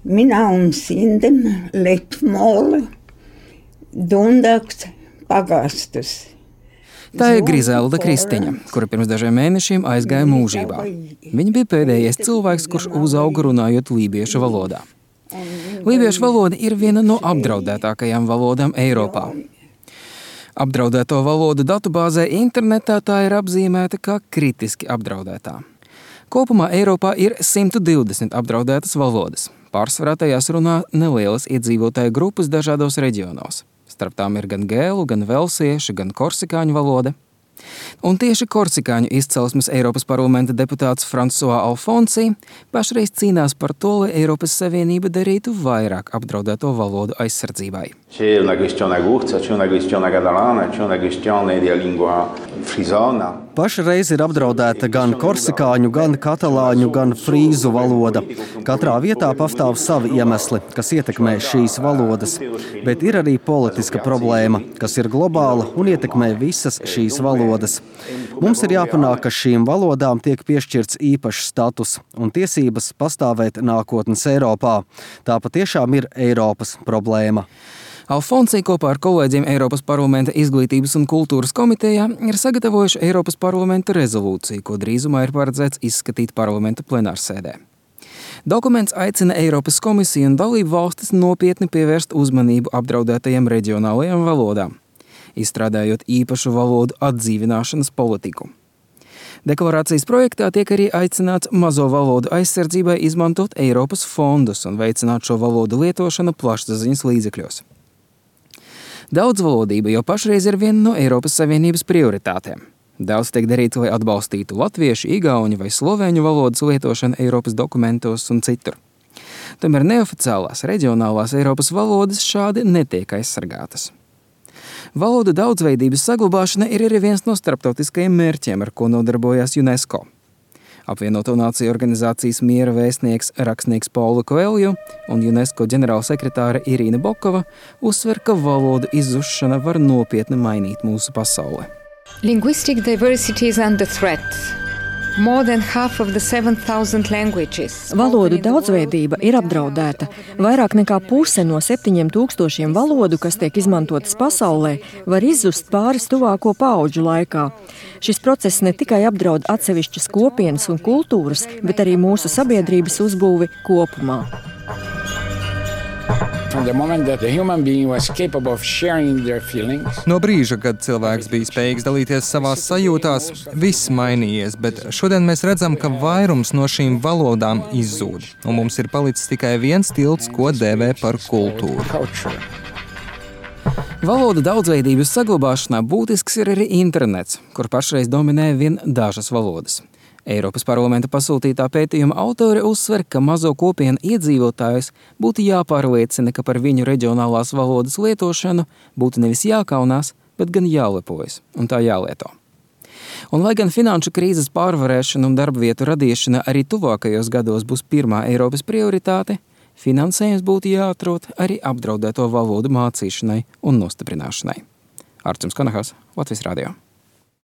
Minä olen syntynyt Letmolla, Dundaks pagastus. Tā ir Grizelda Kristiņa, kura pirms dažiem mēnešiem aizgāja mūžībā. Viņa bija pēdējais cilvēks, kurš uzauga runājot lībiešu valodā. Lībiešu valoda ir viena no apdraudētākajām valodām Eiropā. Apdraudēto valodu datubāzē internetā tā ir apzīmēta kā kritiski apdraudētā. Kopumā Eiropā ir 120 apdraudētas valodas. Pārsvarā tajās runā nelielas iedzīvotāju grupas dažādos reģionos. Starp tām ir gan gēlu, gan velsiešu, gan korsikāņu valoda. Un tieši korsikāņu izcelsmes Eiropas parlamenta deputāts François Alfonsi pašreiz cīnās par to, lai Eiropas Savienība darītu vairāk apdraudēto valodu aizsardzībai. Pašreiz ir apdraudēta gan korsikāņu, gan katalāņu, gan frīzu valoda. Katrā vietā pastāv savi iemesli, kas ietekmē šīs valodas. Bet ir arī politiska problēma, kas ir globāla un ietekmē visas šīs valodas. Mums ir jāpanāk, ka šīm valodām tiek piešķirts īpašs status un tiesības pastāvēt nākotnes Eiropā. Tā patiešām ir Eiropas problēma. Alfonsi kopā ar kolēģiem Eiropas parlamenta izglītības un kultūras komitejā ir sagatavojuši Eiropas parlamenta rezolūciju, ko drīzumā ir paredzēts izskatīt parlamenta plenārsēdē. Dokuments aicina Eiropas komisiju un dalību valstis nopietni pievērst uzmanību apdraudētajiem reģionālajām valodām, izstrādājot īpašu valodu atdzīvināšanas politiku. Deklarācijas projektā tiek arī aicināts mazo valodu aizsardzībai izmantot Eiropas fondus un veicināt šo valodu lietošanu plašsaziņas līdzekļos. Daudzvalodība jau pašreiz ir viena no Eiropas Savienības prioritātēm. Daudz tiek darīts, lai atbalstītu latviešu, igauņu vai slovēņu valodas lietošanu Eiropas dokumentos un citur. Tomēr neoficiālās reģionālās Eiropas valodas šādi netiek aizsargātas. Valodu daudzveidības saglabāšana ir arī viens no starptautiskajiem mērķiem, ar ko nodarbojās UNESCO. Apvienoto Nāciju organizācijas miera vēstnieks rakstnieks Paula Coelho un UNESCO ģenerālsekretāre Irīna Bokova uzsver, ka valodu izzušana var nopietni mainīt mūsu pasauli. Linguistic diversity is under threat. More than half of the 7,000 languages. Valodu daudzveidība ir apdraudēta. Vairāk nekā puse no 7,000 valodu, kas tiek izmantotas pasaulē, var izzust pāris tuvāko paudžu laikā. Šis process ne tikai apdraud atsevišķas kopienas un kultūras, bet arī mūsu sabiedrības uzbūvi kopumā. No brīža, kad cilvēks bija spējīgs dalīties savās sajūtās, viss mainījies, bet šodien mēs redzam, ka vairums no šīm valodām izzūd, un mums ir palicis tikai viens tilts, ko dēvē par kultūru. Valodu daudzveidības saglabāšanā būtisks ir arī internets, kur pašreiz dominē vien dažas valodas. Eiropas parlamenta pasūtītā pētījuma autori uzsver, ka mazo kopienu iedzīvotājus būtu jāpārliecina, ka par viņu reģionālās valodas lietošanu būtu nevis jākaunās, bet gan jālepojas un tā jālieto. Un lai gan finanšu krīzes pārvarēšana un darbvietu radīšana arī tuvākajos gados būs pirmā Eiropas prioritāte, finansējums būtu jāatrod arī apdraudēto valodu mācīšanai un nostiprināšanai. Artjums Konahas, Latvijas Radio.